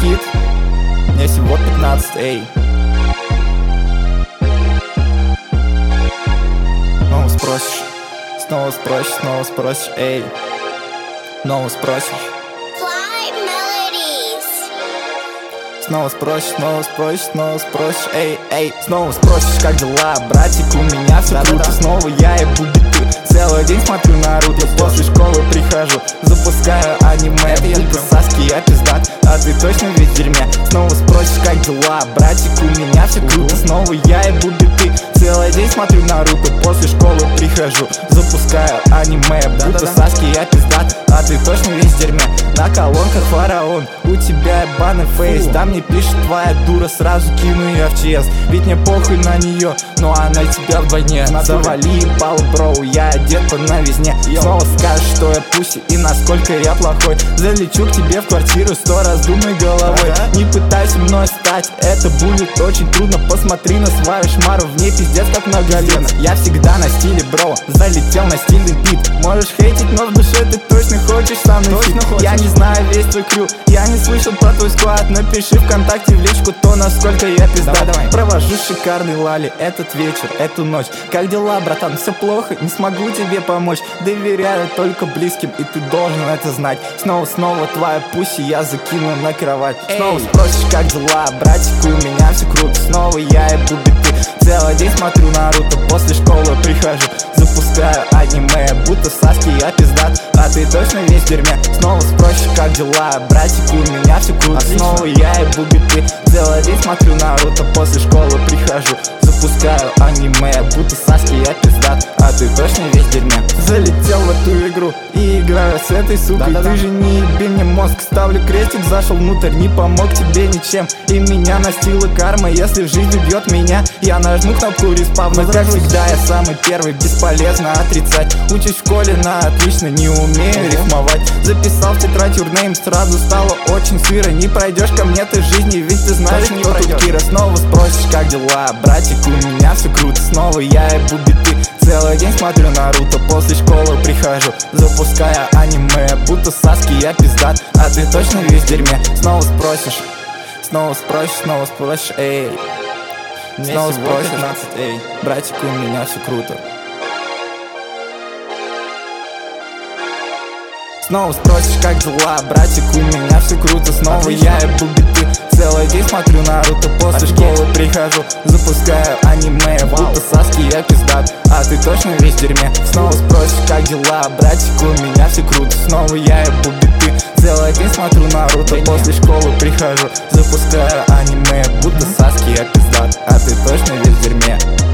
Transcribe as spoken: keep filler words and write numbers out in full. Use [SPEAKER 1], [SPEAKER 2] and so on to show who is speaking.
[SPEAKER 1] Кит, мне всего пятнадцать, эй. Снова спросишь, снова спросишь, снова спросишь, эй. Снова спросишь. Снова спросишь, снова спросишь, снова спросишь, эй, эй. Снова спросишь, как дела, братик, у меня все да, круто. Да, да. Снова я ебу биты, целый день смотрю Наруто. После школы прихожу, запускаю аниме. Будто Саски, я пиздат, а ты точно весь в дерьме. Снова спросишь, как дела, братик, у меня все круто. Снова я ебу биты, целый день смотрю Наруто. После школы прихожу, запускаю аниме. Будто Саски, я пиздат, а ты точно весь в дерьме. На колонках фараон, у тебя ебаный фейс. Да мне пишет твоя дура, сразу кину я в ЧС. Ведь мне похуй на нее, но она тебя вдвойне. Завали ебал, бро, я одет по новизне. Снова скажешь, что я пуси и насколько я плохой. Залечу к тебе в квартиру, сто раз думай головой. Ага. Не пытайся мной стать, это будет очень трудно. Посмотри на свою шмару, в ней пиздец как многолено. Я всегда на стиле, бро, залетел на стильный бит. Можешь хейтить, но в душе ты точно хочешь со мной фит. Я не знаю весь твой крю, я не слышал про твой склад. Напиши ВКонтакте в личку то, насколько я пизда. Давай, давай. Провожу шикарный лали этот вечер, эту ночь. Как дела, братан? Все плохо, не смогу тебе помочь. Доверяю только близким, и ты должен это знать. Снова, снова твоя пуси я закину на кровать. Эй. Снова спросишь, как дела, братик, у меня все круто. Снова я ебу биты, целый день смотрю Наруто. После школы прихожу, запускаю аниме. Будто Саски, я пиздат, а ты точно весь в дерьме. Снова спросишь, как дела, братик, у меня все круто. Отлично. Снова я ебу биты, целый день смотрю Наруто. После школы прихожу, запускаю аниме. Будто Саски, я пиздат, а ты точно весь в дерьме. Залетел в эту игру и играю с этой сукой. Да-да-да. Ты же не еби мне мозг, ставлю крестик, зашел внутрь. Не помог тебе ничем, и меня настигла карма. Если жизнь убьет меня, я нажму кнопку респавна. Как всегда я самый первый, бесполезно отрицать. Учусь в школе на отлично, не умею рифмовать. Записал в тетрадь юрнейм, сразу стало очень сыро. Не пройдешь ко мне ты жизни, ведь ты знаешь, кто тут Кира. Снова спросишь, как дела, братик, у меня все круто. Снова я ебу биты, целый день смотрю Наруто. После школы прихожу, запускаю аниме. Будто Саски, я пиздат, а ты точно весь в дерьме. Снова спросишь, снова спросишь, снова спросишь, эй. Снова спросишь, пятнадцать, эй. Братик, у меня все круто. Снова спросишь, как дела, братик, у меня все круто. Снова отлично. Я ебу биты, целый день смотрю Наруто. После отлично. Школы прихожу, запускаю аниме. Вау. Будто Саски, я пиздат, а ты точно весь в дерьме. Снова спросишь, как дела, братик, у меня все круто. Снова я ебу биты, целый день смотрю Наруто. После школы прихожу, запускаю аниме. Будто Саски, я пиздат, а ты точно весь в дерьме.